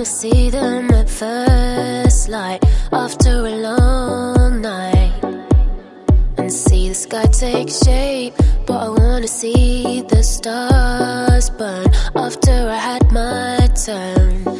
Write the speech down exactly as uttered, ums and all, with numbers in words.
wanna see them at first light after a long night, and see the sky take shape. But I wanna see the stars burn after I had my turn.